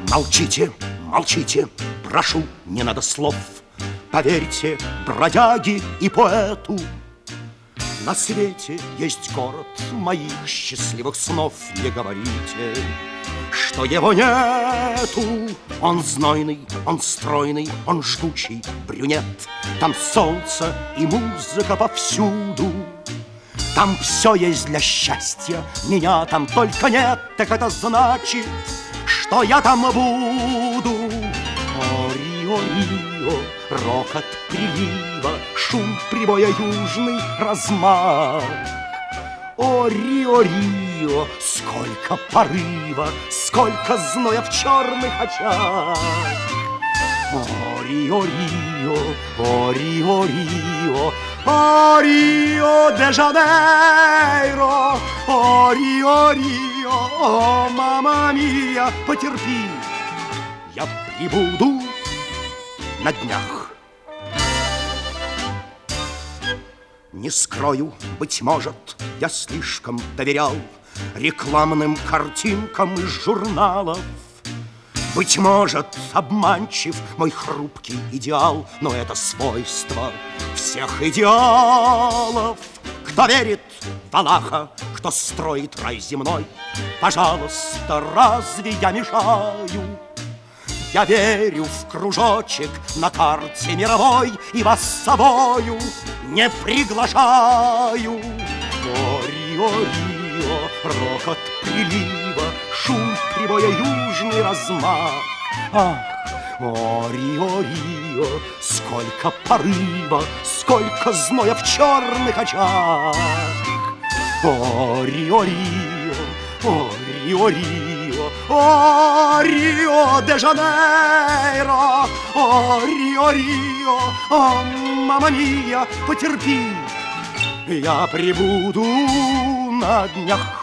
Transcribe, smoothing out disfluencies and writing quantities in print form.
Молчите, молчите, прошу, не надо слов. Поверьте бродяге и поэту, на свете есть город моих счастливых снов. Не говорите, что его нету. Он знойный, он стройный, он жгучий брюнет. Там солнце и музыка повсюду. Там все есть для счастья, меня там только нет. Так это значит, что я там буду. О, Рио, Рио, рокот прилива, шум прибоя, южный размах. О, Рио, Рио, сколько порыва, сколько зноя в черных очах. О, Рио, Рио, о, Рио, Рио, о, Рио де Жанейро, о, Рио, Рио, о, мама мия, потерпи, я прибуду на днях. Не скрою, быть может, я слишком доверял рекламным картинкам из журналов. Быть может, обманчив мой хрупкий идеал, но это свойство всех идеалов. Кто верит в Аллаха, кто строит рай земной, пожалуйста, разве я мешаю? Я верю в кружочек на карте мировой и вас с собою не приглашаю. О, Рио, Рио, рокот прилива, шум прибоя, южный размах. Ах, о, Рио, Рио, сколько порыва, сколько зноя в черных очах. О, Рио, Рио, о, Рио, Рио, о, Рио де Жанейро, о, Рио, Рио, о, мама мия, потерпи, я прибуду на днях.